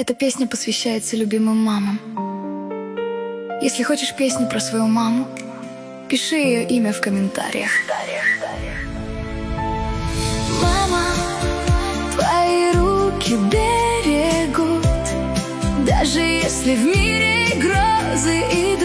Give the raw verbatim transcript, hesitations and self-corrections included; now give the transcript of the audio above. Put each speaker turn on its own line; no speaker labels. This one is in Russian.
Эта песня посвящается любимым мамам. Если хочешь песню про свою маму, пиши ее имя в комментариях. Мама, твои руки берегут, даже если в мире грозы и